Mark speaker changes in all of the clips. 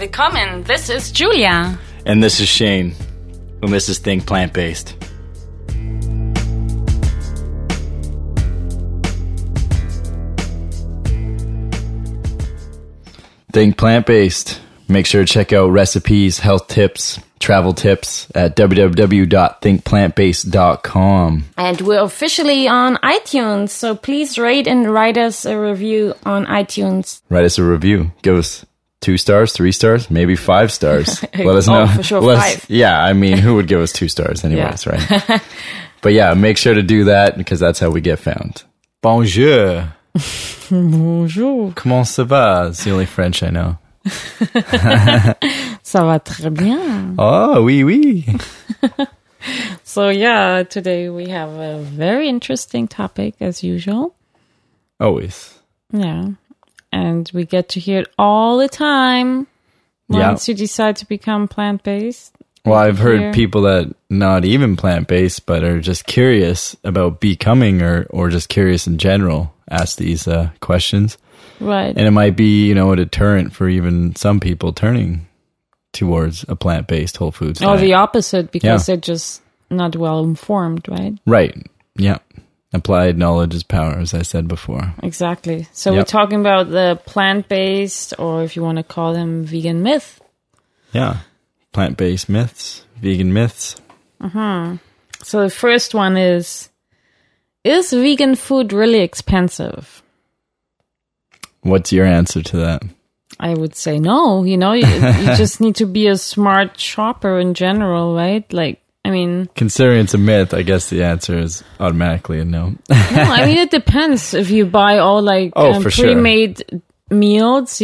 Speaker 1: Willkommen, this is Julia.
Speaker 2: And this is Shane. And this is Think Plant-Based. Think Plant-Based. Make sure to check out recipes, health tips, travel tips at www.thinkplantbased.com.
Speaker 1: And we're officially on iTunes, so please rate and write us a review on iTunes.
Speaker 2: Write us a review. Give us 2 stars, 3 stars, maybe 5 stars. Let us know.
Speaker 1: For sure, 5.
Speaker 2: Yeah, I mean, who would give us 2 stars anyways, right? But yeah, make sure to do that because that's how we get found. Bonjour.
Speaker 1: Bonjour.
Speaker 2: Comment ça va? It's the only French I know.
Speaker 1: Ça va très bien.
Speaker 2: Oh, oui, oui.
Speaker 1: So yeah, today we have a very interesting topic as usual.
Speaker 2: Always.
Speaker 1: Yeah. And we get to hear it all the time once you decide to become plant-based.
Speaker 2: Well, I've heard people that not even plant-based, but are just curious about becoming or just curious in general, ask these questions.
Speaker 1: Right.
Speaker 2: And it might be, a deterrent for even some people turning towards a plant-based whole foods diet.
Speaker 1: Or the opposite, because they're just not well informed, right?
Speaker 2: Right. Yeah. Applied knowledge is power, as I said before.
Speaker 1: Exactly. So we're talking about the plant-based, or if you want to call them vegan myth.
Speaker 2: Yeah. Plant-based myths, vegan myths.
Speaker 1: So the first one is vegan food really expensive?
Speaker 2: What's your answer to that?
Speaker 1: I would say no. You just need to be a smart shopper in general, right?
Speaker 2: Considering it's a myth, I guess the answer is automatically a no.
Speaker 1: No, it depends. If you buy all pre-made meals,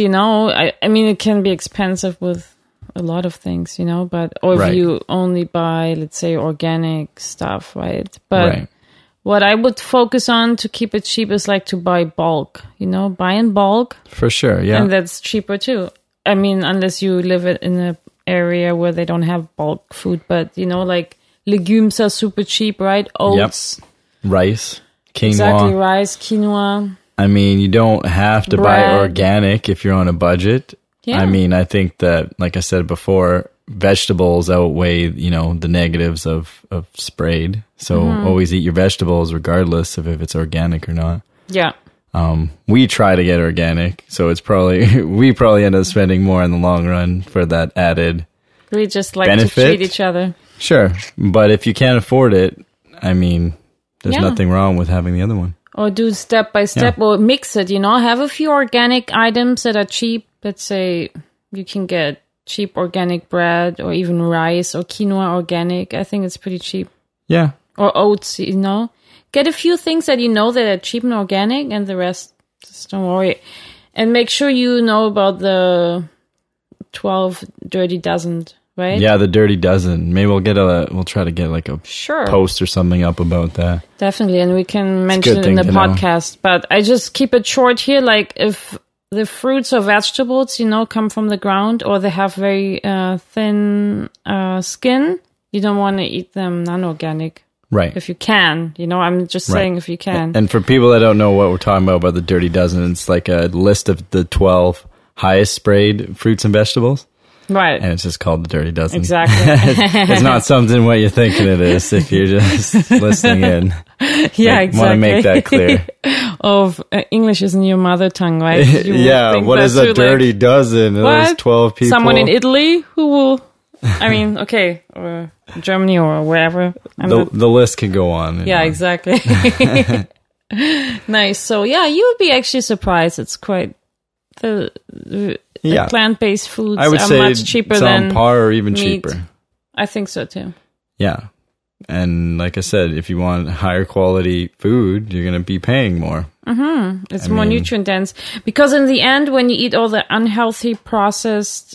Speaker 1: it can be expensive with a lot of things, if you only buy, let's say, organic stuff, right? But what I would focus on to keep it cheap is to buy bulk, buy in bulk.
Speaker 2: For sure, yeah.
Speaker 1: And that's cheaper too. Unless you live in an area where they don't have bulk food, but legumes are super cheap, right? Oats.
Speaker 2: Yep. Rice, quinoa.
Speaker 1: Exactly, rice, quinoa.
Speaker 2: You don't have to buy organic if you're on a budget.
Speaker 1: Yeah.
Speaker 2: I think that, like I said before, vegetables outweigh, the negatives of sprayed. So always eat your vegetables regardless of if it's organic or not.
Speaker 1: Yeah.
Speaker 2: We try to get organic, so it's we probably end up spending more in the long run for that added
Speaker 1: We just like
Speaker 2: benefit.
Speaker 1: To treat each other.
Speaker 2: Sure. But if you can't afford it, there's nothing wrong with having the other one.
Speaker 1: Or do step by step or mix it, Have a few organic items that are cheap. Let's say you can get cheap organic bread or even rice or quinoa organic. I think it's pretty cheap.
Speaker 2: Yeah.
Speaker 1: Or oats, Get a few things that that are cheap and organic, and the rest, just don't worry. And make sure you know about the 12 Dirty Dozen, right?
Speaker 2: Yeah, the Dirty Dozen. Maybe we'll try to get a post or something up about that.
Speaker 1: Definitely, and we can mention it in the podcast. But I just keep it short here, if the fruits or vegetables, come from the ground or they have very thin skin, you don't want to eat them non-organic.
Speaker 2: Right.
Speaker 1: If you can, I'm just saying if you can.
Speaker 2: And for people that don't know what we're talking about the Dirty Dozen, it's like a list of the 12 highest sprayed fruits and vegetables.
Speaker 1: Right.
Speaker 2: And it's just called the Dirty Dozen.
Speaker 1: Exactly.
Speaker 2: It's not something what you're thinking it is if you're just listening in.
Speaker 1: Yeah, exactly.
Speaker 2: Want to make that clear.
Speaker 1: English isn't your mother tongue, right?
Speaker 2: What is a Dirty Dozen? There's 12 people.
Speaker 1: Someone in Italy who will... okay, or Germany or wherever.
Speaker 2: The list can go on.
Speaker 1: Yeah, exactly. Nice. So, you would be actually surprised. It's quite... The plant-based foods
Speaker 2: I would
Speaker 1: are
Speaker 2: say
Speaker 1: much cheaper than
Speaker 2: on par or even
Speaker 1: meat.
Speaker 2: cheaper.
Speaker 1: I think so, too.
Speaker 2: Yeah. And like I said, if you want higher quality food, you're going to be paying more.
Speaker 1: It's more nutrient dense. Because in the end, when you eat all the unhealthy processed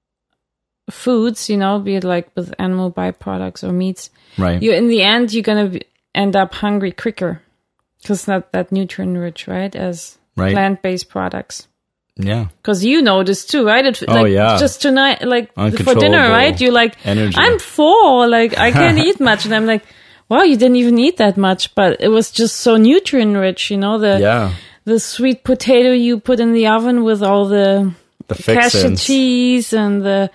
Speaker 1: foods, be it with animal byproducts or meats,
Speaker 2: right?
Speaker 1: In the end, you're going to end up hungry quicker because it's not that nutrient rich, right? As plant-based products.
Speaker 2: Yeah.
Speaker 1: Because you know this too, right? Just tonight, for dinner, right? You're
Speaker 2: energy.
Speaker 1: I'm full, I can't eat much. And I'm like, wow, you didn't even eat that much, but it was just so nutrient rich, the sweet potato you put in the oven with all the cashew cheese and the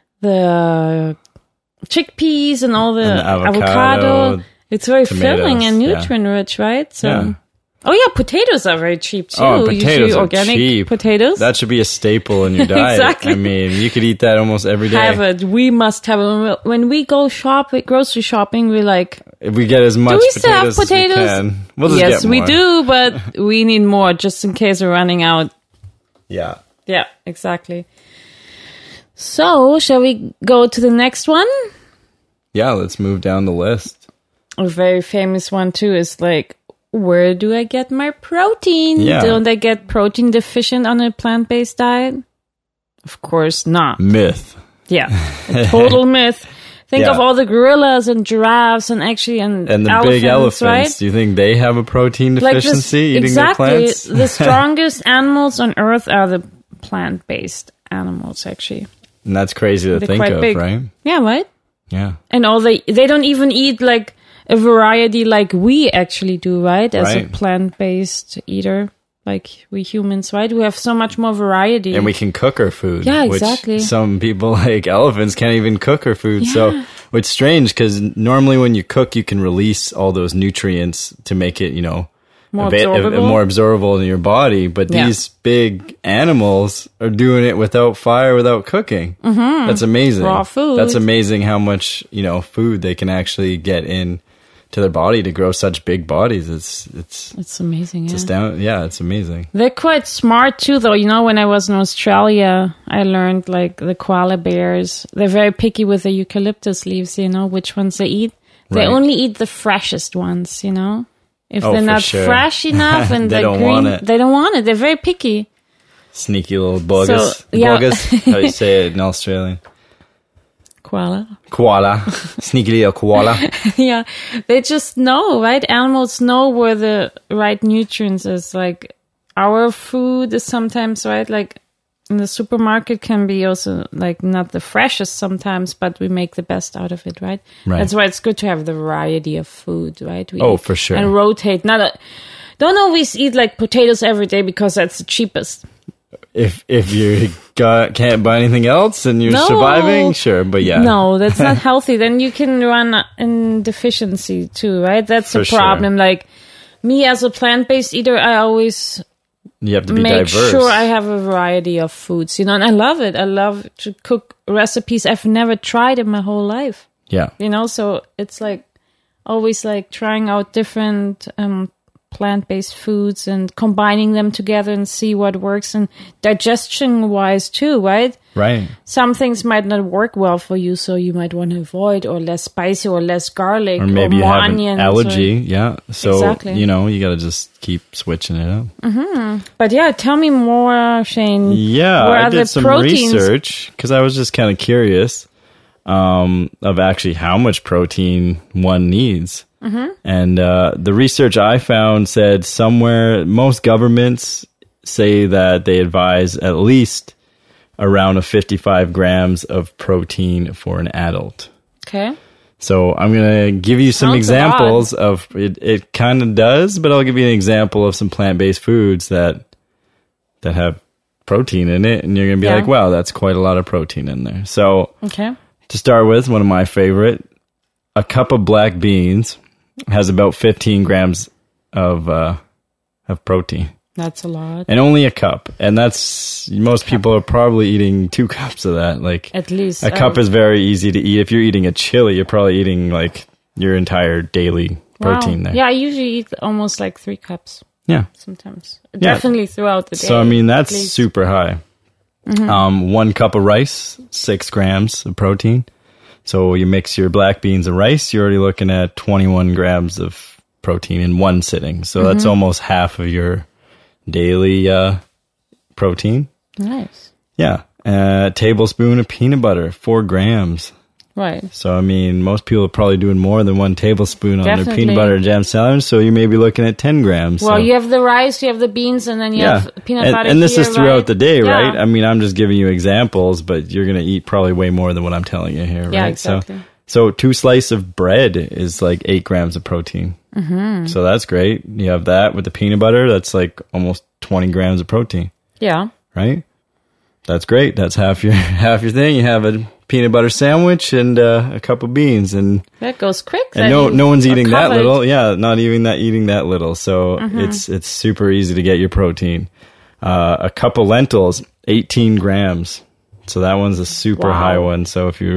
Speaker 1: chickpeas and all the avocado. It's very filling and nutrient rich, right? So, oh yeah, potatoes are very cheap too.
Speaker 2: Oh, potatoes are organic cheap.
Speaker 1: Potatoes.
Speaker 2: That should be a staple in your diet.
Speaker 1: Exactly.
Speaker 2: I mean, you could eat that almost every day.
Speaker 1: Have it. We must have it. When we go grocery shopping, we like.
Speaker 2: If we get as much
Speaker 1: do we still have potatoes?
Speaker 2: As we can. We'll just
Speaker 1: yes,
Speaker 2: get more.
Speaker 1: we do, but we need more just in case we're running out.
Speaker 2: Yeah.
Speaker 1: Yeah, exactly. So, shall we go to the next one?
Speaker 2: Yeah, let's move down the list.
Speaker 1: A very famous one too is like, where do I get my protein?
Speaker 2: Yeah.
Speaker 1: Don't I get protein deficient on a plant-based diet? Of course not.
Speaker 2: Myth.
Speaker 1: Yeah, a total myth. Think of all the gorillas and giraffes and
Speaker 2: the big elephants. Right? Do you think they have a protein deficiency eating their plants?
Speaker 1: The strongest animals on Earth are the plant-based animals, actually.
Speaker 2: And that's crazy to think of,
Speaker 1: big.
Speaker 2: Right?
Speaker 1: Yeah, right?
Speaker 2: Yeah.
Speaker 1: And they don't even eat like a variety like we actually do, right? As a plant-based eater. Like we humans, right? We have so much more variety.
Speaker 2: And we can cook our food.
Speaker 1: Yeah, exactly.
Speaker 2: Which some people like elephants can't even cook our food. Yeah. So it's strange because normally when you cook, you can release all those nutrients to make it, more absorbable in your body. But these big animals are doing it without fire, without cooking. Mm-hmm. That's amazing.
Speaker 1: Raw food.
Speaker 2: That's amazing how much, food they can actually get in to their body to grow such big bodies. It's
Speaker 1: amazing.
Speaker 2: It's amazing.
Speaker 1: They're quite smart too, though. When I was in Australia, I learned like the koala bears. They're very picky with the eucalyptus leaves. Which ones they eat. They only eat the freshest ones. If they're not fresh enough and
Speaker 2: they
Speaker 1: they're
Speaker 2: don't
Speaker 1: green,
Speaker 2: want it.
Speaker 1: They don't want it. They're very picky.
Speaker 2: Sneaky little bogus. Bogus. How do you say it in Australian? Koala. Sneaky little koala.
Speaker 1: Yeah. They just know, right? Animals know where the right nutrients is. Like our food is sometimes, right? Like in the supermarket can be also like not the freshest sometimes, but we make the best out of it, right? That's why it's good to have the variety of food, right?
Speaker 2: For sure.
Speaker 1: And rotate. Don't always eat like potatoes every day because that's the cheapest.
Speaker 2: If you can't buy anything else and you're surviving, sure, but yeah.
Speaker 1: No, that's not healthy. Then you can run in deficiency too, right? That's a problem. Sure. Like me as a plant-based eater, I always
Speaker 2: you have to be
Speaker 1: make
Speaker 2: diverse.
Speaker 1: Sure I have a variety of foods, and I love it. I love to cook recipes I've never tried in my whole life.
Speaker 2: Yeah.
Speaker 1: So it's like always like trying out different plant-based foods and combining them together and see what works, and digestion-wise too, right?
Speaker 2: Right.
Speaker 1: Some things might not work well for you, so you might want to avoid, or less spicy, or less garlic,
Speaker 2: or maybe
Speaker 1: more
Speaker 2: you have
Speaker 1: onions.
Speaker 2: An allergy, So,
Speaker 1: exactly.
Speaker 2: You got to just keep switching it up.
Speaker 1: Mm-hmm. But yeah, tell me more, Shane.
Speaker 2: Yeah, I did some research because I was just kind of curious of actually how much protein one needs. Mm-hmm. And the research I found said most governments say that they advise at least around 55 grams of protein for an adult.
Speaker 1: Okay.
Speaker 2: So I'm going to give you some examples of it. It kind of does, but I'll give you an example of some plant-based foods that have protein in it, and you're going to be like, wow, that's quite a lot of protein in there. So to start with, one of my favorite, a cup of black beans has about 15 grams of protein.
Speaker 1: That's a lot.
Speaker 2: And only a cup. And most people are probably eating 2 cups of that. Like
Speaker 1: at least.
Speaker 2: A cup is very easy to eat. If you're eating a chili, you're probably eating like your entire daily protein there.
Speaker 1: Yeah, I usually eat almost like 3 cups.
Speaker 2: Yeah.
Speaker 1: Sometimes. Definitely throughout the day.
Speaker 2: So, that's super high. Mm-hmm. 1 cup of rice, 6 grams of protein. So you mix your black beans and rice, you're already looking at 21 grams of protein in one sitting. So that's almost half of your daily protein.
Speaker 1: Nice.
Speaker 2: Yeah. A tablespoon of peanut butter, 4 grams.
Speaker 1: Right.
Speaker 2: So, most people are probably doing more than 1 tablespoon on their peanut butter and jam sandwich. So you may be looking at 10 grams.
Speaker 1: Well, you have the rice, you have the beans, and then you have peanut butter.
Speaker 2: And this is throughout the day, right? I'm just giving you examples, but you're going to eat probably way more than what I'm telling you here, right?
Speaker 1: Yeah, exactly.
Speaker 2: So 2 slices of bread is like 8 grams of protein. Mm-hmm. So that's great. You have that with the peanut butter. That's like almost 20 grams of protein.
Speaker 1: Yeah.
Speaker 2: Right? That's great. That's half your thing. You have a peanut butter sandwich and a cup of beans, and
Speaker 1: that goes quick.
Speaker 2: And no one's eating that little. Yeah, not even eating that little. So it's super easy to get your protein. A cup of lentils, 18 grams. So that one's a super high one. So if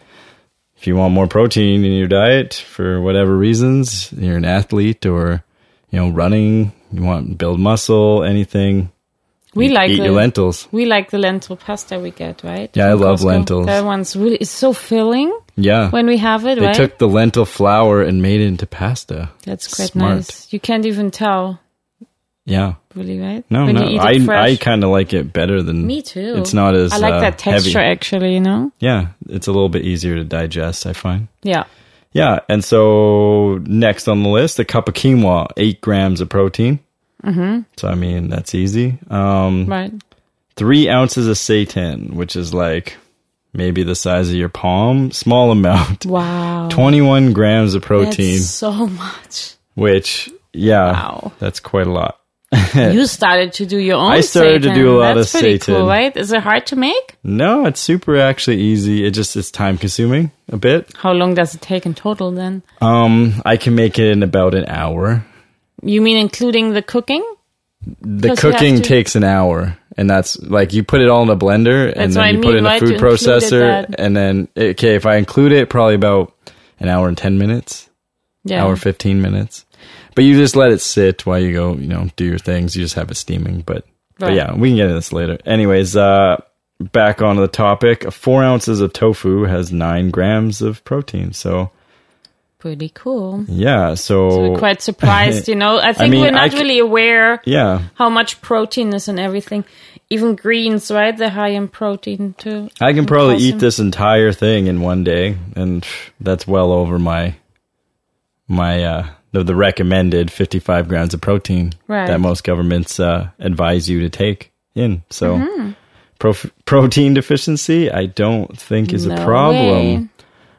Speaker 2: you want more protein in your diet for whatever reasons, you're an athlete or running, you want to build muscle, anything.
Speaker 1: We like
Speaker 2: your lentils.
Speaker 1: We like the lentil pasta we get, right?
Speaker 2: Yeah, I love lentils.
Speaker 1: That one's it's so filling.
Speaker 2: Yeah.
Speaker 1: When we have it, right?
Speaker 2: They took the lentil flour and made it into pasta.
Speaker 1: That's quite nice. You can't even tell.
Speaker 2: Yeah.
Speaker 1: Really, right?
Speaker 2: No, I kind of like it better than...
Speaker 1: Me too.
Speaker 2: It's not as
Speaker 1: I like that texture,
Speaker 2: heavy.
Speaker 1: Actually,
Speaker 2: Yeah, it's a little bit easier to digest, I find.
Speaker 1: Yeah.
Speaker 2: Yeah, and so next on the list, a cup of quinoa, 8 grams of protein. Mm-hmm. So, I mean, that's easy.
Speaker 1: Right.
Speaker 2: 3 ounces of seitan, which is like maybe the size of your palm. Small amount.
Speaker 1: Wow.
Speaker 2: 21 grams of protein.
Speaker 1: That's so much.
Speaker 2: Which, that's quite a lot.
Speaker 1: You started to do your own
Speaker 2: I started to do a lot of seitan. That's pretty
Speaker 1: cool, right? Is it hard to make?
Speaker 2: No, it's super actually easy. It's time consuming a bit.
Speaker 1: How long does it take in total then?
Speaker 2: I can make it in about an hour.
Speaker 1: You mean including the cooking?
Speaker 2: The cooking takes an hour, and that's like you put it all in a blender, and then you put it in a food processor, and then if I include it, probably about an hour and 10 minutes, hour 15 minutes. But you just let it sit while you go, do your things. You just have it steaming. But yeah, we can get into this later. Anyways, back onto the topic. 4 ounces of tofu has 9 grams of protein. So
Speaker 1: pretty cool.
Speaker 2: Yeah, so
Speaker 1: we're quite surprised, I think we're not really aware how much protein is in everything. Even greens, right? They're high in protein too.
Speaker 2: I can probably eat this entire thing in one day, and that's well over my the recommended 55 grams of protein that most governments advise you to take in. So protein deficiency, I don't think is a problem.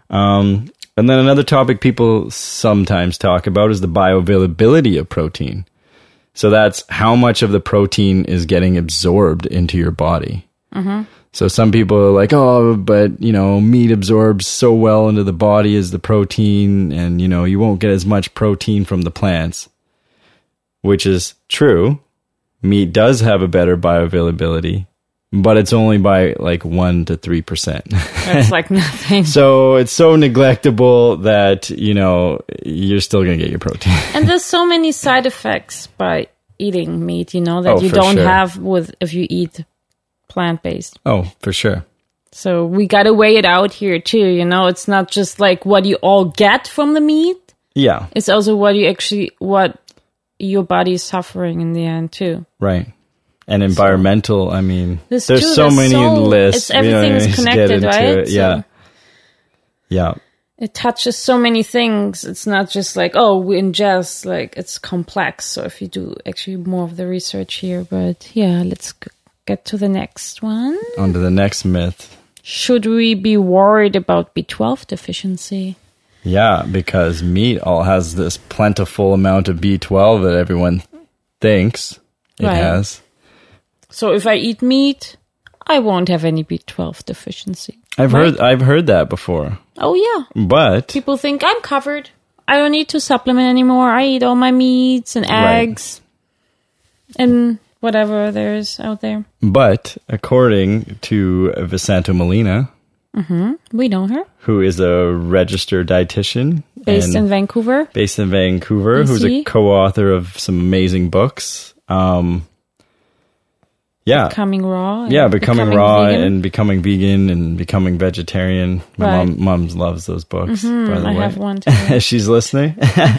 Speaker 2: And then another topic people sometimes talk about is the bioavailability of protein. So that's how much of the protein is getting absorbed into your body. Mm-hmm. So some people are like, but, meat absorbs so well into the body as the protein, and, you won't get as much protein from the plants, which is true. Meat does have a better bioavailability, but it's only by like 1 to 3%.
Speaker 1: That's like nothing.
Speaker 2: So it's so neglectable that, you're still going to get your protein.
Speaker 1: And there's so many side effects by eating meat, that you don't have if you eat plant-based.
Speaker 2: Oh, for sure.
Speaker 1: So we got to weigh it out here too, It's not just like what you all get from the meat.
Speaker 2: Yeah.
Speaker 1: It's also what your body is suffering in the end too.
Speaker 2: Right. And environmental, there's so many lists.
Speaker 1: Everything's connected, right?
Speaker 2: Yeah. Yeah.
Speaker 1: It touches so many things. It's not just like, we ingest, it's complex. So if you do actually more of the research here, but yeah, let's get to the next one.
Speaker 2: On to the next myth.
Speaker 1: Should we be worried about B12 deficiency?
Speaker 2: Yeah, because meat all has this plentiful amount of B12 that everyone thinks it has.
Speaker 1: So if I eat meat, I won't have any B12 deficiency.
Speaker 2: I've heard that before.
Speaker 1: Oh yeah.
Speaker 2: But
Speaker 1: people think I'm covered. I don't need to supplement anymore. I eat all my meats and eggs and whatever there's out there. But
Speaker 2: according to Visanto Molina,
Speaker 1: we know her,
Speaker 2: who is a registered dietitian
Speaker 1: based in Vancouver,
Speaker 2: BC. Who's a co-author of some amazing books.
Speaker 1: Becoming raw.
Speaker 2: Becoming raw vegan. And becoming vegan and becoming vegetarian. My mom loves those books, by the way. I have one too. She's listening.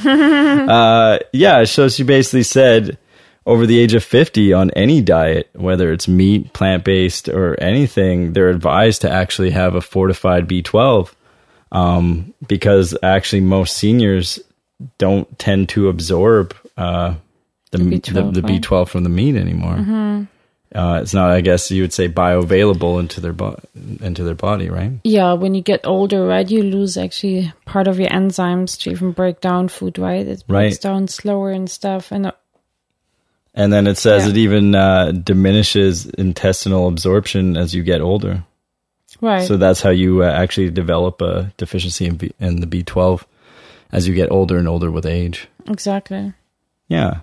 Speaker 2: So she basically said over the age of 50 on any diet, whether it's meat, plant-based, or anything, they're advised to actually have a fortified B12 because actually most seniors don't tend to absorb the B12 from the meat anymore. Mm-hmm. It's not, I guess you would say, bioavailable into their body, right? Yeah,
Speaker 1: when you get older, right, you lose actually part of your enzymes to even break down food, right? It breaks down slower and stuff. And
Speaker 2: And then it says it even diminishes intestinal absorption as you get older.
Speaker 1: Right.
Speaker 2: So that's how you actually develop a deficiency in the B12 as you get older and older with age.
Speaker 1: Exactly.
Speaker 2: Yeah.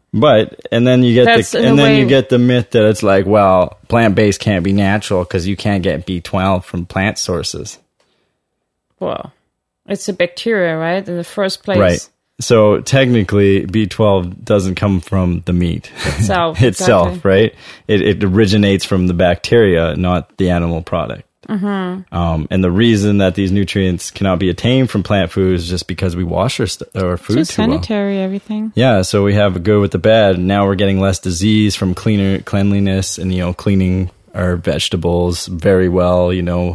Speaker 2: And then you get you get the myth that it's like, well, plant-based can't be natural because you can't get B12 from plant sources.
Speaker 1: Well, it's a bacteria, right? In the first place.
Speaker 2: Right. So technically, B12 doesn't come from the meat
Speaker 1: itself,
Speaker 2: exactly. Right? It originates from the bacteria, not the animal product. Mm-hmm. And the reason that these nutrients cannot be attained from plant food is just because we wash our food too
Speaker 1: sanitary, everything.
Speaker 2: Yeah, so we have a good with the bad. Now we're getting less disease from cleanliness and, cleaning our vegetables very well,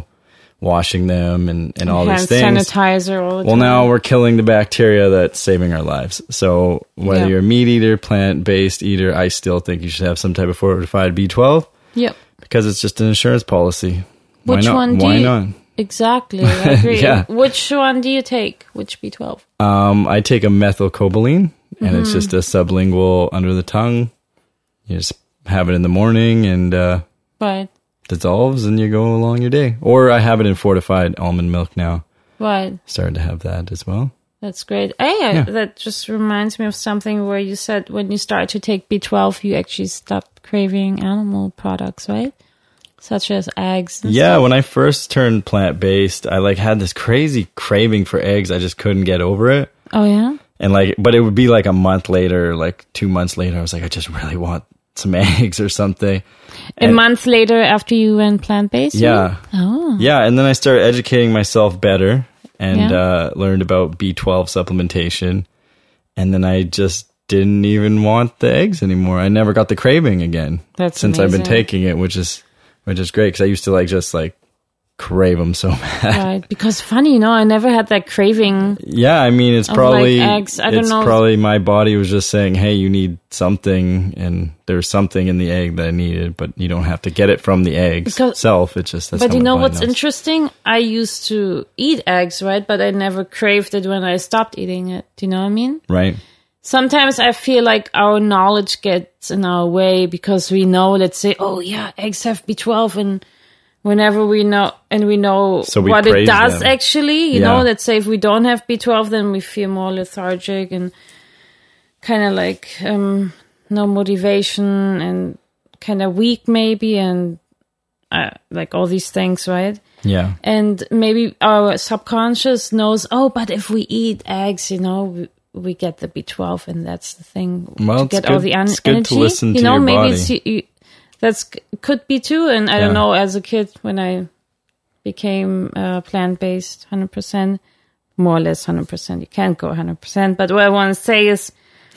Speaker 2: washing them and all these things.
Speaker 1: Sanitizer all the time.
Speaker 2: Well, now we're killing the bacteria that's saving our lives. So whether you're a meat eater, plant-based eater, I still think you should have some type of fortified B12.
Speaker 1: Yep.
Speaker 2: Because it's just an insurance policy.
Speaker 1: Why not? Exactly. I agree.
Speaker 2: Yeah.
Speaker 1: Which one do you take? Which B12?
Speaker 2: I take a methylcobalamin, and it's just a sublingual under the tongue. You just have it in the morning and
Speaker 1: right.
Speaker 2: dissolves, and you go along your day. Or I have it in fortified almond milk now.
Speaker 1: Right.
Speaker 2: Started to have that as well.
Speaker 1: That's great. That just reminds me of something where you said when you start to take B12, you actually stop craving animal products, right? Such as eggs and stuff.
Speaker 2: When I first turned plant-based, I had this crazy craving for eggs. I just couldn't get over it.
Speaker 1: Oh, yeah?
Speaker 2: And but it would be a month later, 2 months later, I was like, I just really want some eggs or something.
Speaker 1: A month later after you went plant-based?
Speaker 2: Yeah.
Speaker 1: Oh.
Speaker 2: Yeah, and then I started educating myself better and learned about B12 supplementation. And then I just didn't even want the eggs anymore. I never got the craving again. Since
Speaker 1: amazing.
Speaker 2: I've been taking it, which is great because I used to just crave them so bad.
Speaker 1: Right, because funny, I never had that craving.
Speaker 2: Yeah, I mean, it's probably
Speaker 1: eggs. I don't know.
Speaker 2: Probably my body was just saying, "Hey, you need something," and there's something in the egg that I needed, but you don't have to get it from the egg itself. It's just that's.
Speaker 1: But what's interesting? I used to eat eggs, right? But I never craved it when I stopped eating it. Do you know what I mean?
Speaker 2: Right.
Speaker 1: Sometimes I feel like our knowledge gets in our way because we know, let's say, oh yeah, eggs have B12, and whenever we know what it does them. Actually, you know, let's say if we don't have B12, then we feel more lethargic and kind of no motivation and kind of weak maybe, and all these things, right?
Speaker 2: Yeah.
Speaker 1: And maybe our subconscious knows, but if we eat eggs, we get the B12, and that's the thing.
Speaker 2: Well,
Speaker 1: to get
Speaker 2: all the
Speaker 1: energy.
Speaker 2: It's good to listen to your
Speaker 1: maybe
Speaker 2: body.
Speaker 1: That's could be too. And I don't know. As a kid, when I became plant-based, 100%, more or less 100%. You can't go 100%. But what I want to say is,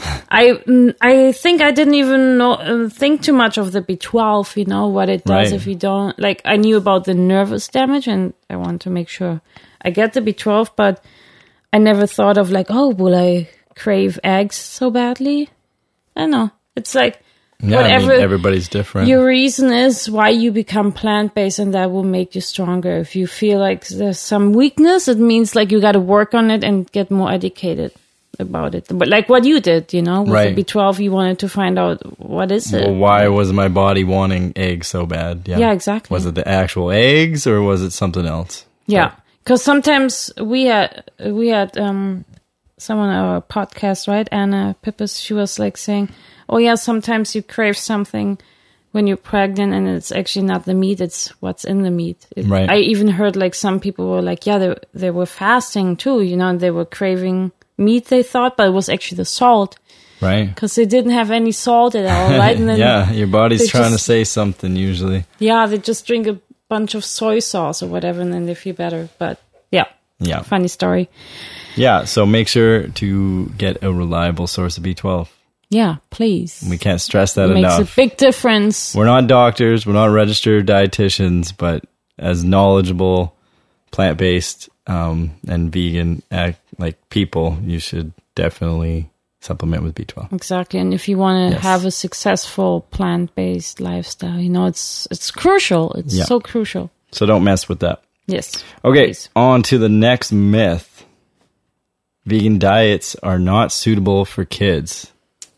Speaker 1: I think I didn't even think too much of the B12. What it does if you don't. I knew about the nervous damage, and I want to make sure I get the B12, but I never thought of will I crave eggs so badly? I don't know. It's whatever.
Speaker 2: I mean, everybody's different.
Speaker 1: Your reason is why you become plant-based, and that will make you stronger. If you feel like there's some weakness, it means you got to work on it and get more educated about it. But what you did, with the B12, you wanted to find out what is it.
Speaker 2: Well, why was my body wanting eggs so bad?
Speaker 1: Yeah, exactly.
Speaker 2: Was it the actual eggs or was it something else?
Speaker 1: Yeah. Because sometimes we had someone on our podcast, right? Anna Pippis, she was saying, oh yeah, sometimes you crave something when you're pregnant and it's actually not the meat, it's what's in the meat.
Speaker 2: Right.
Speaker 1: I even heard some people were they were fasting too, and they were craving meat, they thought, but it was actually the salt.
Speaker 2: Right.
Speaker 1: Because they didn't have any salt at all, right? And
Speaker 2: then your body's trying to say something usually.
Speaker 1: Yeah, they just drink a bunch of soy sauce or whatever, and then they feel better. But yeah, funny story.
Speaker 2: Yeah, so make sure to get a reliable source of B12.
Speaker 1: Yeah, please.
Speaker 2: We can't stress that enough.
Speaker 1: It makes a big difference.
Speaker 2: We're not doctors, we're not registered dietitians, but as knowledgeable plant-based and vegan people, you should definitely supplement with B12.
Speaker 1: Exactly. And if you want to have a successful plant-based lifestyle, it's crucial. It's so crucial.
Speaker 2: So don't mess with that.
Speaker 1: Yes.
Speaker 2: Okay, on to the next myth. Vegan diets are not suitable for kids.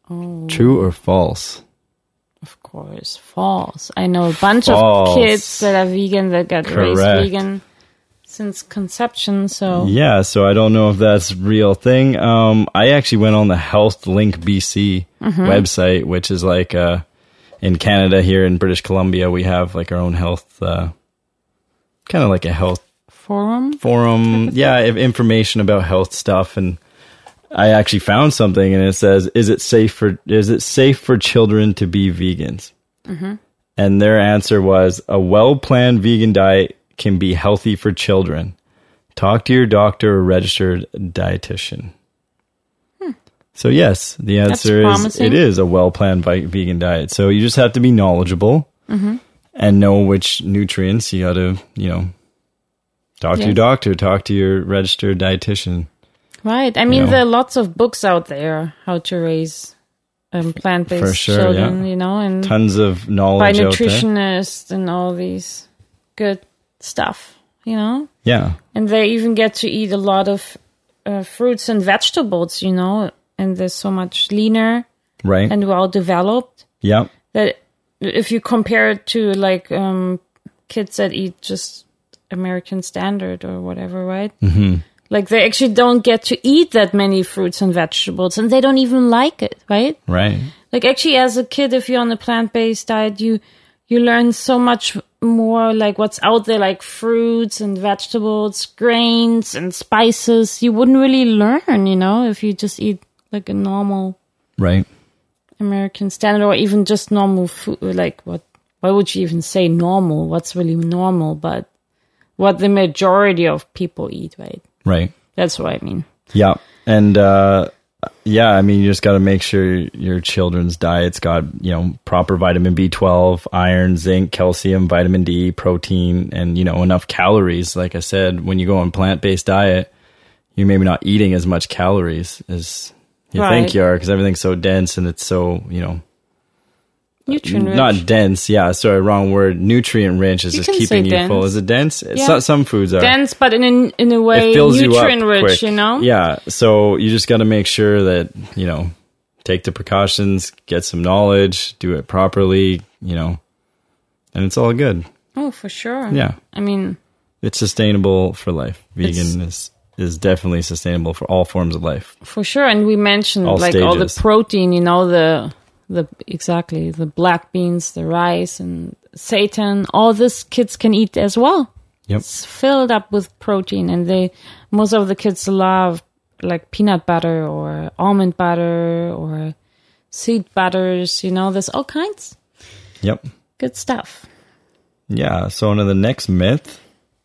Speaker 1: Oh.
Speaker 2: True or false?
Speaker 1: Of course, false. I know a bunch of kids that are vegan that got raised vegan since conception. So
Speaker 2: yeah, so I don't know if that's a real thing. I actually went on the Health Link BC website, which is like in Canada here in British Columbia, we have like our own health, kind of like a health forum. Yeah, information about health stuff. And I actually found something, and it says, is it safe for children to be vegans? And their answer was, a well-planned vegan diet can be healthy for children. Talk to your doctor or registered dietitian. So yes, the answer is it is a well-planned vegan diet. So you just have to be knowledgeable and know which nutrients you got to, talk to your doctor, talk to your registered dietitian.
Speaker 1: Right. I mean, there are lots of books out there how to raise plant-based children, and
Speaker 2: tons of knowledge
Speaker 1: by nutritionists and all these good stuff,
Speaker 2: Yeah.
Speaker 1: And they even get to eat a lot of fruits and vegetables, and they're so much leaner,
Speaker 2: right,
Speaker 1: and well developed.
Speaker 2: Yeah.
Speaker 1: That if you compare it to like kids that eat just American Standard or whatever, right? Like they actually don't get to eat that many fruits and vegetables, and they don't even like it, right?
Speaker 2: Right.
Speaker 1: Like actually, as a kid, if you're on a plant-based diet, you learn so much more, like what's out there, like fruits and vegetables, grains and spices. You wouldn't really learn, if you just eat like a normal,
Speaker 2: right,
Speaker 1: American Standard, or even just normal food. Like why would you even say normal? What's really normal? But what the majority of people eat, right?
Speaker 2: Right.
Speaker 1: That's what I mean.
Speaker 2: Yeah. And, I mean, you just got to make sure your children's diet's got, proper vitamin B12, iron, zinc, calcium, vitamin D, protein, and, enough calories. Like I said, when you go on plant-based diet, you're maybe not eating as much calories as you think you are, because everything's so dense and it's so,
Speaker 1: nutrient rich.
Speaker 2: Not dense, yeah. Sorry, wrong word. Nutrient rich is just keeping you full. Is it dense? Yeah. Some foods are
Speaker 1: dense, but in a way,
Speaker 2: it fills
Speaker 1: nutrient
Speaker 2: you up
Speaker 1: rich.
Speaker 2: Quick. Yeah. So you just got to make sure that take the precautions, get some knowledge, do it properly, and it's all good.
Speaker 1: Oh, for sure.
Speaker 2: Yeah.
Speaker 1: I mean,
Speaker 2: it's sustainable for life. Vegan is definitely sustainable for all forms of life.
Speaker 1: For sure, and we mentioned all the protein. The black beans, the rice, and seitan, all this kids can eat as well.
Speaker 2: Yep.
Speaker 1: It's filled up with protein, and most of the kids love like peanut butter or almond butter or seed butters. There's all kinds.
Speaker 2: Yep.
Speaker 1: Good stuff.
Speaker 2: Yeah. So on to the next myth.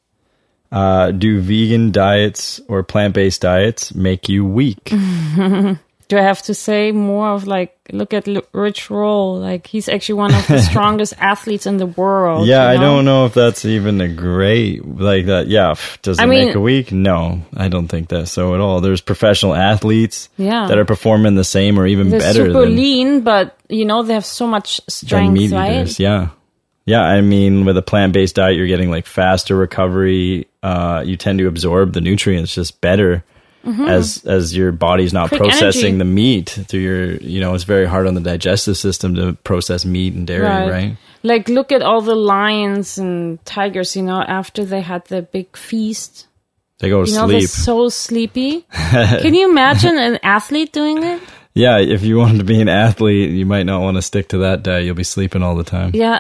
Speaker 2: Do vegan diets or plant-based diets make you weak?
Speaker 1: Do I have to say more of like, look at Rich Roll, like he's actually one of the strongest athletes in the world.
Speaker 2: Yeah, I don't know if that's even a great, like that. Yeah, does it make a weak? No, I don't think that so at all. There's professional athletes that are performing the same or even better.
Speaker 1: They're super lean, but they have so much strength, meat right?
Speaker 2: Eaters, yeah. Yeah, I mean, with a plant-based diet, you're getting like faster recovery. You tend to absorb the nutrients just better. As your body's not processing the meat through your, it's very hard on the digestive system to process meat and dairy, right?
Speaker 1: Like, look at all the lions and tigers, after they had their big feast.
Speaker 2: They go to sleep.
Speaker 1: They're so sleepy. Can you imagine an athlete doing it?
Speaker 2: Yeah, if you wanted to be an athlete, you might not want to stick to that diet. You'll be sleeping all the time.
Speaker 1: Yeah.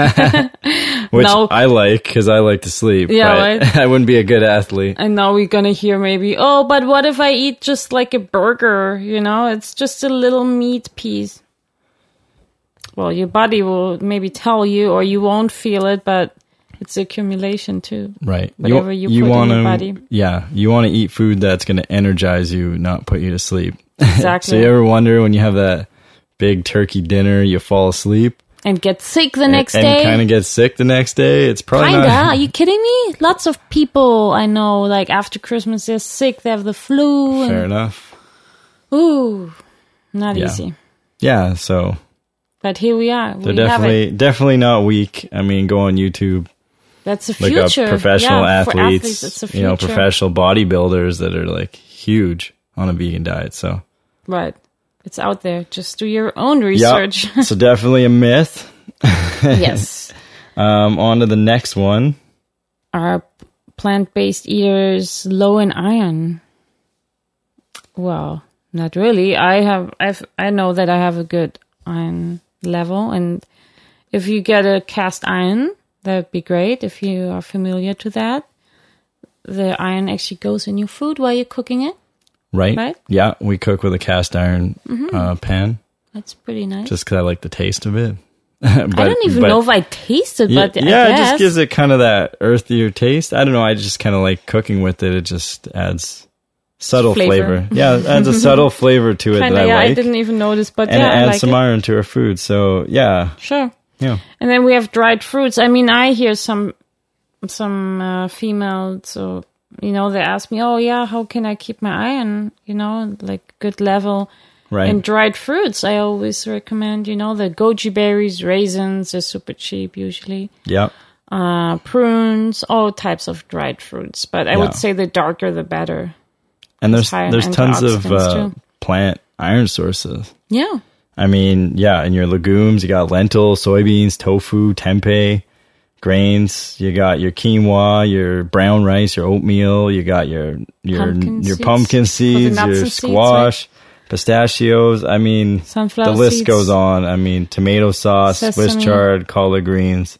Speaker 2: Which I like, because I like to sleep. Yeah, right? I wouldn't be a good athlete.
Speaker 1: And now we're going to hear maybe, but what if I eat just like a burger? It's just a little meat piece. Well, your body will maybe tell you, or you won't feel it, but it's accumulation too.
Speaker 2: Right.
Speaker 1: Whatever you put in your body.
Speaker 2: Yeah, you want to eat food that's going to energize you, not put you to sleep.
Speaker 1: Exactly.
Speaker 2: So you ever wonder when you have that big turkey dinner, you fall asleep?
Speaker 1: And get sick the next day?
Speaker 2: And kind of get sick the next day? It's probably
Speaker 1: not... Are you kidding me? Lots of people I know, like after Christmas, they're sick, they have the flu.
Speaker 2: Fair enough.
Speaker 1: Ooh, not easy.
Speaker 2: Yeah, so...
Speaker 1: But here we are.
Speaker 2: They're definitely not weak. I mean, go on YouTube.
Speaker 1: That's the future.
Speaker 2: Look up professional athletes,
Speaker 1: it's the future.
Speaker 2: Professional bodybuilders that are like huge on a vegan diet. So,
Speaker 1: right. It's out there. Just do your own research.
Speaker 2: Yep. So definitely a myth.
Speaker 1: Yes.
Speaker 2: On to the next one.
Speaker 1: Are plant-based eaters low in iron? Well, not really. I know that I have a good iron level, and if you get a cast iron, that would be great. If you are familiar to that, the iron actually goes in your food while you're cooking it.
Speaker 2: Right? Yeah, we cook with a cast iron pan.
Speaker 1: That's pretty nice.
Speaker 2: Just because I like the taste of it.
Speaker 1: I don't even know if I taste it, but
Speaker 2: yeah, it just gives it kind of that earthier taste. I don't know. I just kind of like cooking with it. It just adds subtle flavor. Yeah, it adds a subtle flavor to it that I like.
Speaker 1: I didn't even notice, but
Speaker 2: and it adds some iron to our food. So yeah,
Speaker 1: sure.
Speaker 2: Yeah,
Speaker 1: and then we have dried fruits. I mean, I hear some females, so they ask me, "Oh yeah, how can I keep my iron? Like good level." Right. And dried fruits, I always recommend, the goji berries, raisins are super cheap usually.
Speaker 2: Yeah.
Speaker 1: Prunes, all types of dried fruits. But I would say the darker, the better.
Speaker 2: And there's tons of plant iron sources.
Speaker 1: Yeah.
Speaker 2: I mean, in your legumes, you got lentils, soybeans, tofu, tempeh, grains. You got your quinoa, your brown rice, your oatmeal. You got your pumpkin seeds, your squash. Seeds, pistachios, I mean,
Speaker 1: sunflower
Speaker 2: the list
Speaker 1: seeds.
Speaker 2: Goes on. I mean, tomato sauce,
Speaker 1: Sesame.
Speaker 2: Swiss chard, collard greens.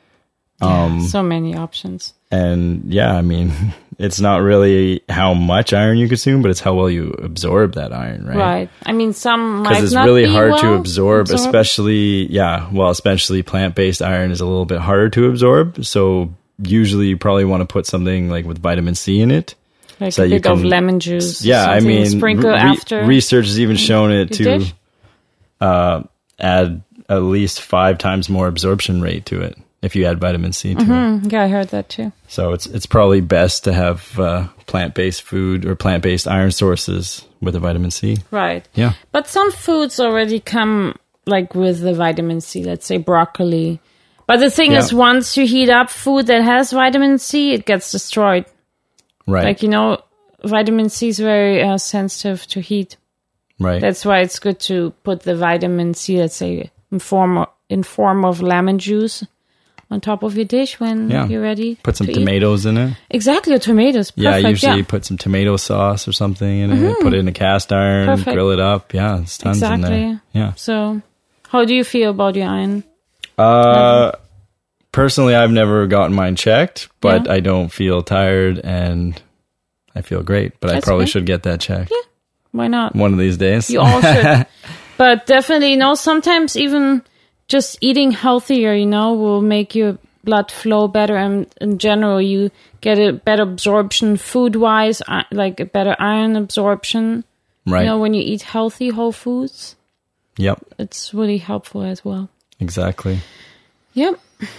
Speaker 1: So many options.
Speaker 2: And I mean, it's not really how much iron you consume, but it's how well you absorb that iron, right?
Speaker 1: Right. I mean, some might not be
Speaker 2: because it's really hard to absorb, especially plant-based iron is a little bit harder to absorb. So usually you probably want to put something like with vitamin C in it.
Speaker 1: Like so a bit of lemon juice.
Speaker 2: Yeah, I mean,
Speaker 1: sprinkle after.
Speaker 2: Research has even shown it to add at least 5 times more absorption rate to it if you add vitamin C to it.
Speaker 1: Yeah, I heard that too.
Speaker 2: So it's probably best to have plant-based food or plant-based iron sources with a vitamin C.
Speaker 1: Right.
Speaker 2: Yeah.
Speaker 1: But some foods already come like with the vitamin C. Let's say broccoli. But the thing is, once you heat up food that has vitamin C, it gets destroyed.
Speaker 2: Right.
Speaker 1: Like, vitamin C is very sensitive to heat.
Speaker 2: Right.
Speaker 1: That's why it's good to put the vitamin C, let's say, in form of lemon juice on top of your dish when you're ready.
Speaker 2: Put some tomatoes in it.
Speaker 1: Exactly, tomatoes. Perfect.
Speaker 2: Yeah, usually you put some tomato sauce or something in it. Put it in a cast iron, grill it up. Yeah, it's tons in there. Yeah.
Speaker 1: So, how do you feel about your iron?
Speaker 2: Personally, I've never gotten mine checked, but I don't feel tired and I feel great. But I probably should get that checked.
Speaker 1: Yeah, why not?
Speaker 2: One of these days.
Speaker 1: You all should. But definitely, sometimes even just eating healthier, will make your blood flow better. And in general, you get a better absorption food-wise, like a better iron absorption.
Speaker 2: Right.
Speaker 1: When you eat healthy whole foods.
Speaker 2: Yep.
Speaker 1: It's really helpful as well.
Speaker 2: Exactly.
Speaker 1: Yep.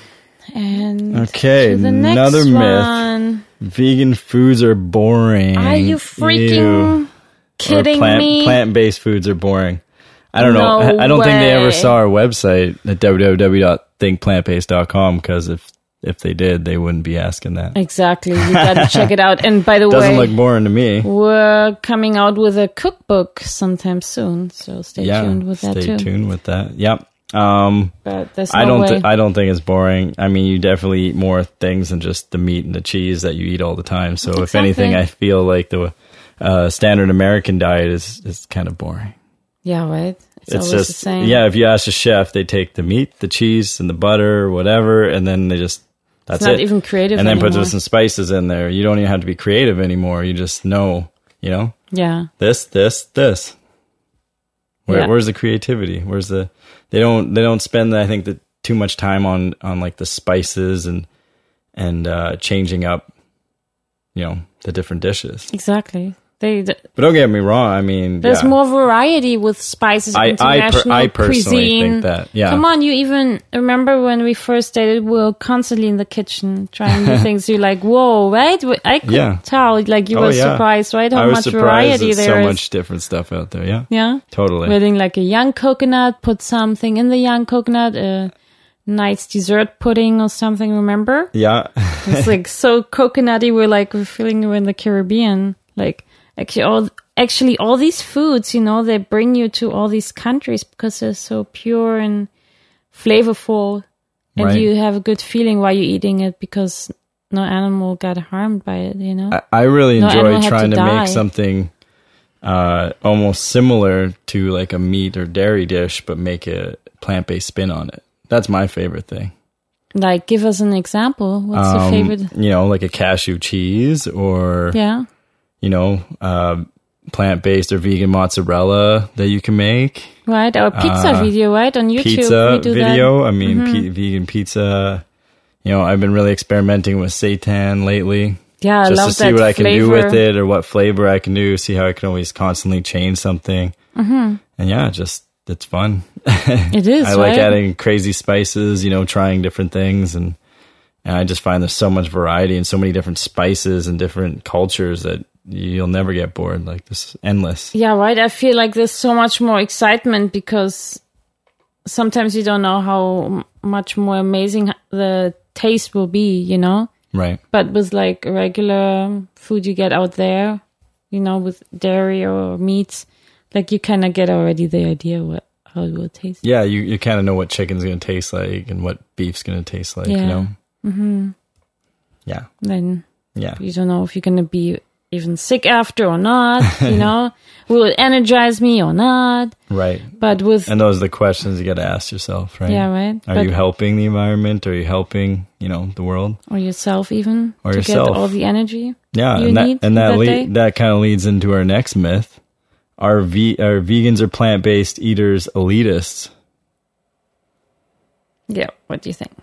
Speaker 1: And
Speaker 2: okay, another myth. Vegan foods are boring.
Speaker 1: Are you freaking kidding me?
Speaker 2: Plant-based foods are boring. I don't know. I don't think they ever saw our website at www.thinkplantbased.com because if they did, they wouldn't be asking that.
Speaker 1: Exactly. You got to check it out. And by the way,
Speaker 2: doesn't look boring to me.
Speaker 1: We're coming out with a cookbook sometime soon, so stay tuned with that too.
Speaker 2: Stay tuned with that. Yep.
Speaker 1: But there's no way.
Speaker 2: I don't think it's boring. I mean, you definitely eat more things than just the meat and the cheese that you eat all the time. So if anything, I feel like the standard American diet is kind of boring.
Speaker 1: Yeah, right. It's always
Speaker 2: just
Speaker 1: the same.
Speaker 2: Yeah. If you ask a chef, they take the meat, the cheese, and the butter, or whatever, and then they just that's
Speaker 1: it's not even creative.
Speaker 2: And then
Speaker 1: anymore.
Speaker 2: put some spices in there. You don't even have to be creative anymore. You just know,
Speaker 1: Yeah.
Speaker 2: This. Where's the creativity? Where's the they don't spend I think too much time on like the spices and changing up the different dishes.
Speaker 1: Exactly.
Speaker 2: But don't get me wrong. I mean,
Speaker 1: there's more variety with spices. International
Speaker 2: I personally
Speaker 1: cuisine.
Speaker 2: think that. Yeah.
Speaker 1: Come on, you even remember when we first dated? We were constantly in the kitchen trying new things. You're like, whoa, right? I could tell. Like you were surprised, right? How much variety there is.
Speaker 2: So much different stuff out there. Yeah.
Speaker 1: Yeah.
Speaker 2: Totally.
Speaker 1: Wedding like a young coconut. Put something in the young coconut. A nice dessert pudding or something. Remember?
Speaker 2: Yeah.
Speaker 1: It's like so coconutty. We're feeling we're in the Caribbean. Like. Actually, all these foods, you know, they bring you to all these countries because they're so pure and flavorful, and you have a good feeling while you're eating it because no animal got harmed by it, you know?
Speaker 2: I really enjoy trying to make something almost similar to like a meat or dairy dish, but make a plant-based spin on it. That's my favorite thing.
Speaker 1: Like, give us an example. What's your favorite?
Speaker 2: You know, like a cashew cheese or, you know, plant-based or vegan mozzarella that you can make.
Speaker 1: Right, or pizza video, right, on YouTube.
Speaker 2: Pizza video, that. I mean, vegan pizza. You know, I've been really experimenting with seitan lately.
Speaker 1: Yeah, I love that.
Speaker 2: Just to see what I can do with it or what flavor I can do, see how I can always constantly change something. And yeah, it's fun.
Speaker 1: It is,
Speaker 2: I like adding crazy spices, you know, trying different things. And I just find there's so much variety and so many different spices and different cultures that you'll never get bored. Like, this is endless.
Speaker 1: Yeah, right. I feel like there's so much more excitement because sometimes you don't know how much more amazing the taste will be, you know?
Speaker 2: Right.
Speaker 1: But with like regular food you get out there, you know, with dairy or meats, like you kind of get already the idea how it will taste.
Speaker 2: Yeah, you kind of know what chicken's going to taste like and what beef's going to taste like, you know? Yeah.
Speaker 1: Then you don't know if you're going to be even sick after or not, you know? Will it energize me or not?
Speaker 2: Right.
Speaker 1: And
Speaker 2: those are the questions you got to ask yourself, right?
Speaker 1: Yeah, right.
Speaker 2: Are you helping the environment? Are you helping, you know, the world?
Speaker 1: Or yourself even?
Speaker 2: Or
Speaker 1: to
Speaker 2: yourself.
Speaker 1: Get all the energy
Speaker 2: yeah,
Speaker 1: you need
Speaker 2: that kind of leads into our next myth. Are vegans or plant-based eaters elitists?
Speaker 1: Yeah, what do you think?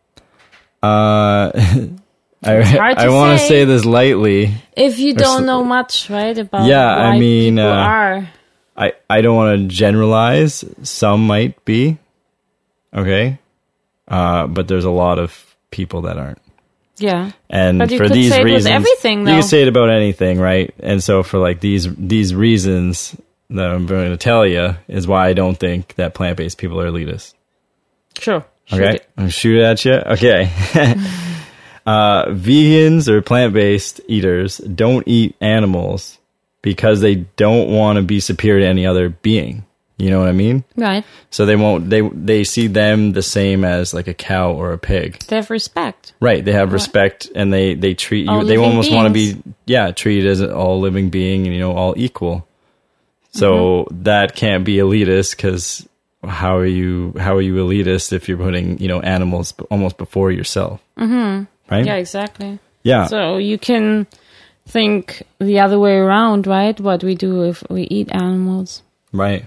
Speaker 2: I want to say this lightly.
Speaker 1: If you don't know much, right, about
Speaker 2: why
Speaker 1: people are.
Speaker 2: I don't want to generalize. Some might be. Okay. But there's a lot of people that aren't.
Speaker 1: Yeah.
Speaker 2: And
Speaker 1: but you
Speaker 2: for
Speaker 1: could
Speaker 2: these
Speaker 1: say
Speaker 2: reasons,
Speaker 1: it with everything, though.
Speaker 2: You can say it about anything, right? And so for like these reasons that I'm going to tell you is why I don't think that plant-based people are elitist.
Speaker 1: Sure.
Speaker 2: Okay. I'm shoot it at you. Okay. Vegans or plant-based eaters don't eat animals because they don't want to be superior to any other being. You know what I mean?
Speaker 1: Right.
Speaker 2: So they see them the same as like a cow or a pig.
Speaker 1: They have respect.
Speaker 2: Right. They have respect and they treat you, they almost want to be, treated as an all living being and, you know, all equal. So that can't be elitist because how are you elitist if you're putting, you know, animals almost before yourself? Right?
Speaker 1: Yeah, exactly.
Speaker 2: Yeah.
Speaker 1: So you can think the other way around, right? What we do if we eat animals.
Speaker 2: Right.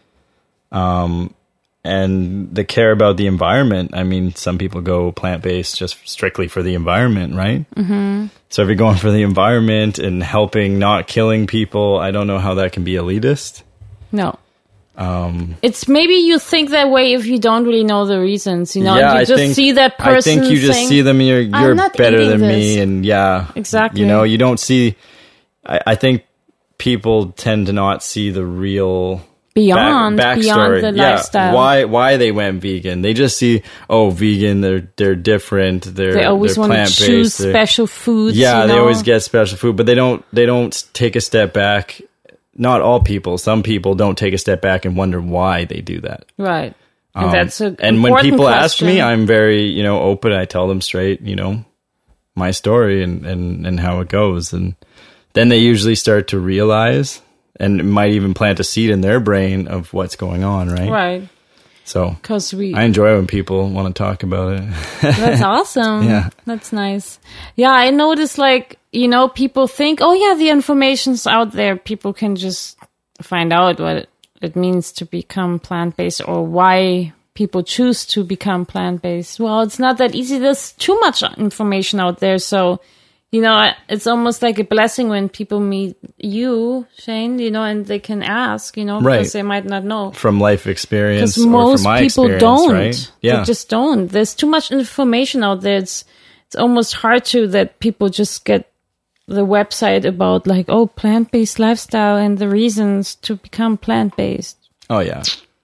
Speaker 2: And the care about the environment. I mean, some people go plant-based just strictly for the environment, right? So if you're going for the environment and helping not killing people, I don't know how that can be elitist.
Speaker 1: No. It's maybe you think that way if you don't really know the reasons, you know, you just see that person.
Speaker 2: I think you just see them and you're better than me. And
Speaker 1: exactly.
Speaker 2: You know, you don't see, I think people tend to not see the real
Speaker 1: beyond the lifestyle.
Speaker 2: Why they went vegan. They just see, vegan, they're different. They
Speaker 1: always want to choose special foods.
Speaker 2: Yeah, they always get special food, but they don't take a step back. Not all people. Some people don't take a step back and wonder why they do that.
Speaker 1: Right. And that's an
Speaker 2: and when people
Speaker 1: question.
Speaker 2: ask me, I'm very, you know, open. I tell them straight, you know, my story and how it goes. And then they usually start to realize and might even plant a seed in their brain of what's going on, right?
Speaker 1: Right.
Speaker 2: So I enjoy when people want to talk about it.
Speaker 1: That's awesome.
Speaker 2: Yeah.
Speaker 1: That's nice. Yeah, I noticed, like, you know, people think, the information's out there. People can just find out what it means to become plant-based or why people choose to become plant-based. Well, it's not that easy. There's too much information out there. So, you know, it's almost like a blessing when people meet you, Shane, you know, and they can ask, you know, because they might not know.
Speaker 2: From life experience
Speaker 1: or
Speaker 2: from my experience,
Speaker 1: people don't.
Speaker 2: Right? Yeah.
Speaker 1: They just don't. There's too much information out there. It's almost hard that people just get the website about like, plant-based lifestyle and the reasons to become plant-based.
Speaker 2: Oh, yeah.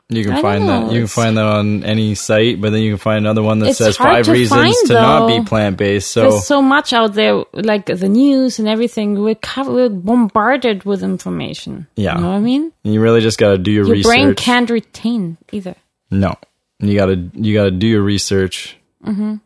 Speaker 2: You can find that. You can find that on any site, but then you can find another one that says 5 reasons to not be plant-based. So
Speaker 1: there's so much out there, like the news and everything. We're bombarded with information.
Speaker 2: Yeah.
Speaker 1: You know what I mean?
Speaker 2: You really just got to do your research.
Speaker 1: Your brain can't retain either.
Speaker 2: No. You got to do your research and,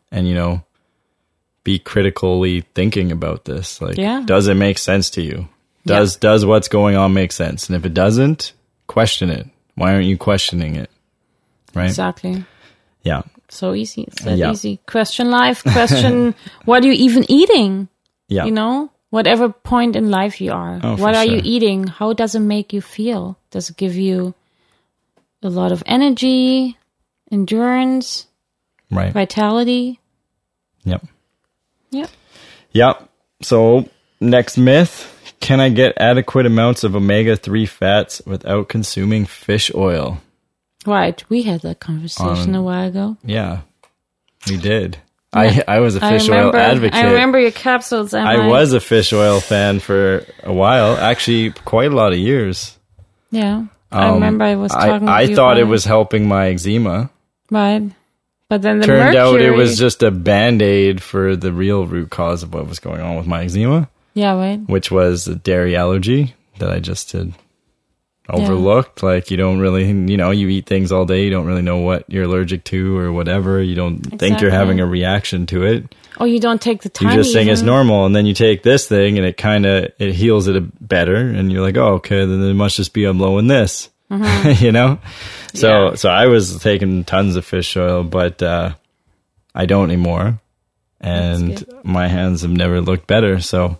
Speaker 2: be critically thinking about this. Like, does it make sense to you? Does what's going on make sense? And if it doesn't, question it. Why aren't you questioning it? Right?
Speaker 1: Exactly.
Speaker 2: Yeah.
Speaker 1: So easy. It's that easy. Question life. Question what are you even eating?
Speaker 2: Yeah.
Speaker 1: Whatever point in life you are. What are you eating? How does it make you feel? Does it give you a lot of energy, endurance, vitality?
Speaker 2: Yep.
Speaker 1: Yep.
Speaker 2: Yep. So next myth. Can I get adequate amounts of omega-3 fats without consuming fish oil?
Speaker 1: Right. We had that conversation a while ago.
Speaker 2: Yeah, we did. Yeah. I was a fish oil advocate.
Speaker 1: I remember your capsules.
Speaker 2: I was a fish oil fan for a while. Actually, quite a lot of years.
Speaker 1: Yeah. I remember I was talking
Speaker 2: I thought it was helping my eczema.
Speaker 1: Right. But then
Speaker 2: turned out it was just a Band-Aid for the real root cause of what was going on with my eczema.
Speaker 1: Yeah, right.
Speaker 2: Which was a dairy allergy that I just had overlooked. Yeah. Like, you don't really, you eat things all day. You don't really know what you're allergic to or whatever. You don't think you're having a reaction to it.
Speaker 1: Oh, you don't take the time.
Speaker 2: You just think it's normal. And then you take this thing and it heals it better. And you're like, oh, okay, then it must just be I'm low in this. Mm-hmm. So I was taking tons of fish oil, but I don't anymore. And my hands have never looked better. So.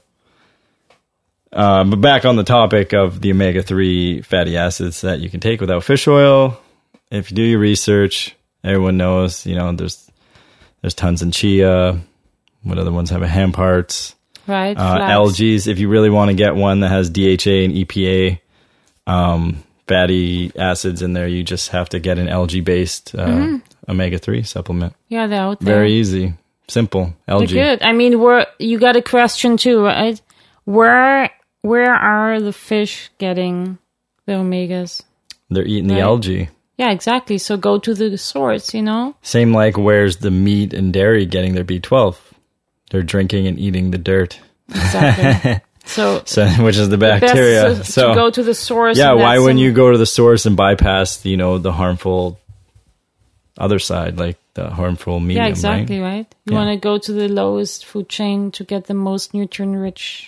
Speaker 2: But back on the topic of the omega-3 fatty acids that you can take without fish oil, if you do your research, everyone knows, there's tons in chia. What other ones have hemp hearts?
Speaker 1: Right.
Speaker 2: Algae. If you really want to get one that has DHA and EPA fatty acids in there, you just have to get an algae-based omega-3 supplement.
Speaker 1: Yeah, they're out there.
Speaker 2: Very easy. Simple. Algae.
Speaker 1: They're good. I mean, you got a question too, right? Where are the fish getting the omegas?
Speaker 2: They're eating the algae.
Speaker 1: Yeah, exactly. So go to the source,
Speaker 2: Same like where's the meat and dairy getting their B12? They're drinking and eating the dirt.
Speaker 1: Exactly. So
Speaker 2: which is the bacteria.
Speaker 1: So to go to the source.
Speaker 2: Yeah, why wouldn't you go to the source and bypass, the harmful other side, like the harmful medium,
Speaker 1: yeah, exactly, right? You want to go to the lowest food chain to get the most nutrient-rich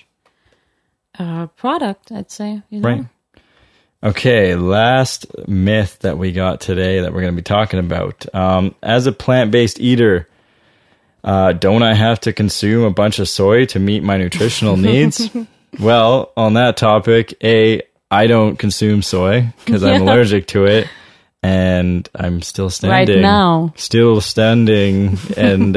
Speaker 1: product, I'd say.
Speaker 2: Right. Okay, last myth that we got today that we're going to be talking about. As a plant-based eater, don't I have to consume a bunch of soy to meet my nutritional needs? Well, on that topic, I don't consume soy because I'm allergic to it. And I'm still standing.
Speaker 1: Right now.
Speaker 2: Still standing. And,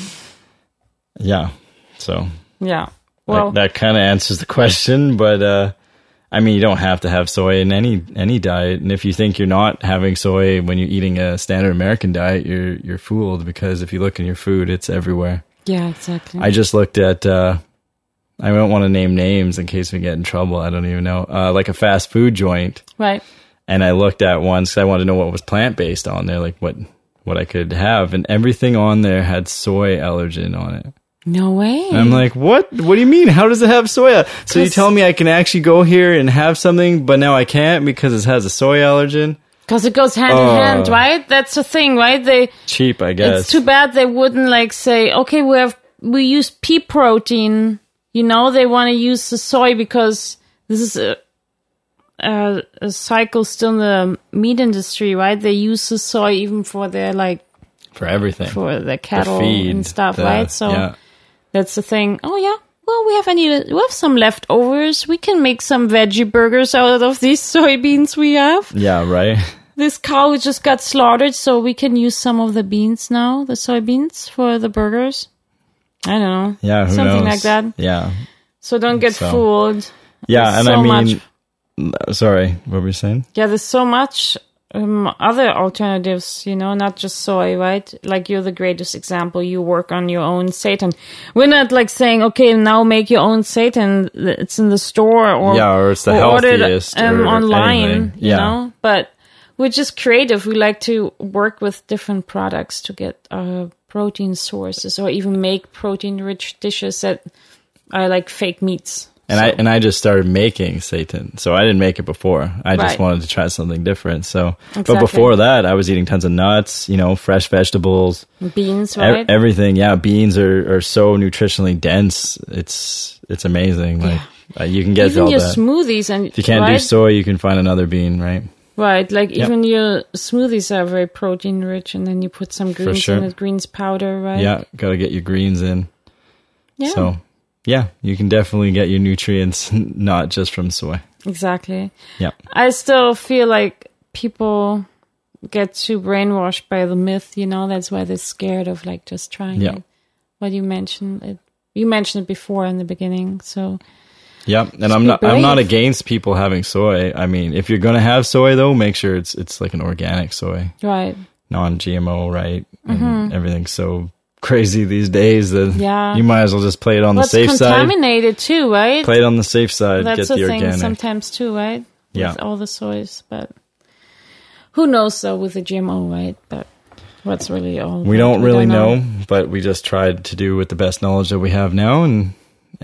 Speaker 2: so.
Speaker 1: Yeah. Well,
Speaker 2: that kind of answers the question. But, you don't have to have soy in any diet. And if you think you're not having soy when you're eating a standard American diet, you're fooled. Because if you look in your food, it's everywhere.
Speaker 1: Yeah, exactly.
Speaker 2: I just looked at, I don't want to name names in case we get in trouble. I don't even know. Like a fast food joint.
Speaker 1: Right.
Speaker 2: And I looked at one because I wanted to know what was plant-based on there, like what I could have. And everything on there had soy allergen on it.
Speaker 1: No way.
Speaker 2: And I'm like, what? What do you mean? How does it have soy? So you tell me I can actually go here and have something, but now I can't because it has a soy allergen?
Speaker 1: Because it goes hand in hand, right? That's the thing, right?
Speaker 2: Cheap, I guess.
Speaker 1: It's too bad they wouldn't say, okay, we use pea protein. They want to use the soy because this is a cycle still in the meat industry, right? They use the soy even for their
Speaker 2: for everything,
Speaker 1: for the cattle and stuff, right? So that's the thing. Oh yeah, well we have some leftovers. We can make some veggie burgers out of these soybeans we have.
Speaker 2: Yeah, right.
Speaker 1: This cow just got slaughtered, so we can use some of the beans now, the soybeans for the burgers. I don't know.
Speaker 2: Yeah, who
Speaker 1: something
Speaker 2: knows?
Speaker 1: Like that.
Speaker 2: Yeah.
Speaker 1: So don't get fooled.
Speaker 2: Yeah,
Speaker 1: There's
Speaker 2: and sorry, what were you saying?
Speaker 1: Yeah, there's so much other alternatives, not just soy, right? Like you're the greatest example. You work on your own seitan. We're not saying, okay, now make your own seitan. It's in the store or
Speaker 2: it's the healthiest
Speaker 1: online, you know. But we're just creative. We like to work with different products to get protein sources, or even make protein-rich dishes that are like fake meats.
Speaker 2: And I just started making seitan, so I didn't make it before. I just wanted to try something different. So, But before that, I was eating tons of nuts, fresh vegetables,
Speaker 1: beans, right?
Speaker 2: Everything. Yeah, beans are so nutritionally dense. It's amazing. Like you can get
Speaker 1: even
Speaker 2: all
Speaker 1: your
Speaker 2: that.
Speaker 1: Smoothies, and
Speaker 2: if you can't do soy, you can find another bean, right?
Speaker 1: Right, like even your smoothies are very protein rich, and then you put some greens in it, greens powder, right?
Speaker 2: Yeah, gotta get your greens in.
Speaker 1: Yeah.
Speaker 2: So. Yeah, you can definitely get your nutrients not just from soy.
Speaker 1: Exactly.
Speaker 2: Yeah.
Speaker 1: I still feel like people get too brainwashed by the myth, that's why they're scared of like just trying it. What you mentioned it before in the beginning, so
Speaker 2: yeah, and I'm not against people having soy. I mean, if you're going to have soy though, make sure it's like an organic soy.
Speaker 1: Right.
Speaker 2: Non-GMO, right? And everything's so crazy these days that you might as well just play it on the safe side.
Speaker 1: It's contaminated too, right?
Speaker 2: Play it on the safe side.
Speaker 1: That's
Speaker 2: get
Speaker 1: the
Speaker 2: organic.
Speaker 1: thing sometimes too, right?
Speaker 2: Yeah.
Speaker 1: With all the soys, but who knows though with the GMO, right? But what's really all?
Speaker 2: We don't really know, but we just tried to do with the best knowledge that we have now, and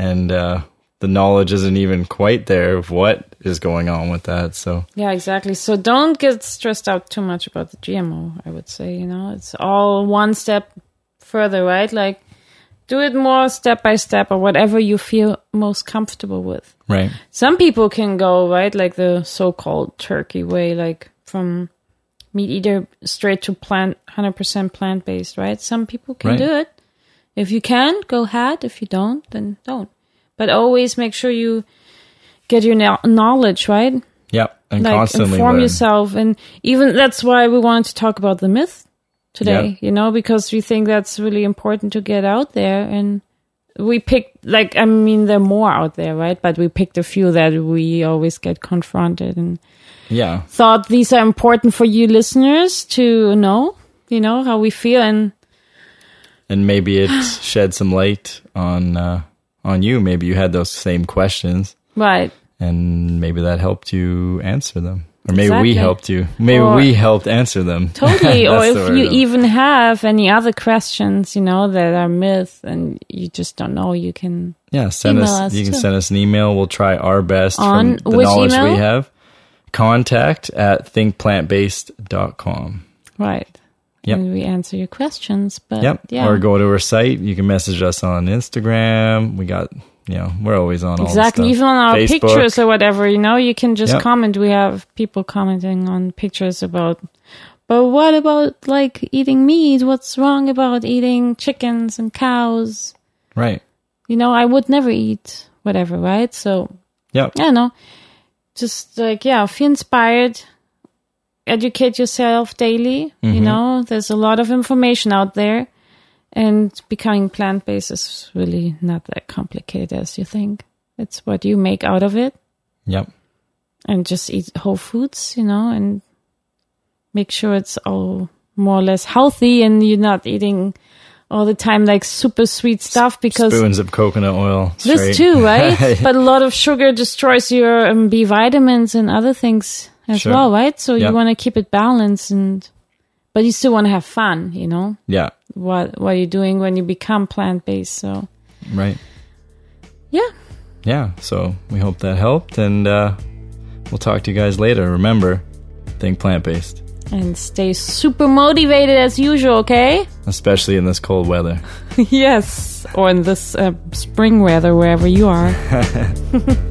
Speaker 2: the knowledge isn't even quite there of what is going on with that. So
Speaker 1: yeah, exactly. So don't get stressed out too much about the GMO. I would say it's all one step further, right? Like do it more step by step, or whatever you feel most comfortable with.
Speaker 2: Right.
Speaker 1: Some people can go right, like the so-called turkey way, like from meat eater straight to 100% plant-based, right? Some people can do it. If you can, go ahead. If you don't, then don't. But always make sure you get your knowledge, right?
Speaker 2: Yeah, and like constantly
Speaker 1: inform
Speaker 2: learn.
Speaker 1: yourself, and even that's why we wanted to talk about the myth today, because we think that's really important to get out there. And we picked, there are more out there, right? But we picked a few that we always get confronted, and thought these are important for you listeners to know, how we feel, and
Speaker 2: maybe it shed some light on you. Maybe you had those same questions,
Speaker 1: right?
Speaker 2: And maybe that helped you answer them. Or maybe we helped you. Maybe we helped answer them.
Speaker 1: Totally. Or if you even have any other questions, that are myth and you just don't know, you can
Speaker 2: send us. You can send us an email. We'll try our best from the knowledge we have. contact@thinkplantbased.com.
Speaker 1: Right.
Speaker 2: Yep.
Speaker 1: And we answer your questions. But
Speaker 2: Or go to our site. You can message us on Instagram. We got... we're always on all the stuff.
Speaker 1: Even on our
Speaker 2: Facebook.
Speaker 1: pictures or whatever, you can just comment. We have people commenting on pictures about, but what about like eating meat? What's wrong about eating chickens and cows?
Speaker 2: Right.
Speaker 1: I would never eat whatever, right? So, I don't know. Just feel inspired. Educate yourself daily. There's a lot of information out there. And becoming plant-based is really not that complicated as you think. It's what you make out of it.
Speaker 2: Yep.
Speaker 1: And just eat whole foods, and make sure it's all more or less healthy, and you're not eating all the time like super sweet stuff, because
Speaker 2: spoons of coconut oil.
Speaker 1: This too, right? But a lot of sugar destroys your B vitamins and other things as well, right? So you want to keep it balanced, but you still want to have fun,
Speaker 2: Yeah.
Speaker 1: What are you doing when you become plant-based? So
Speaker 2: right.
Speaker 1: Yeah.
Speaker 2: So we hope that helped, and we'll talk to you guys later. Remember, think plant-based
Speaker 1: and stay super motivated as usual, okay?
Speaker 2: Especially in this cold weather.
Speaker 1: Yes, or in this spring weather, wherever you are.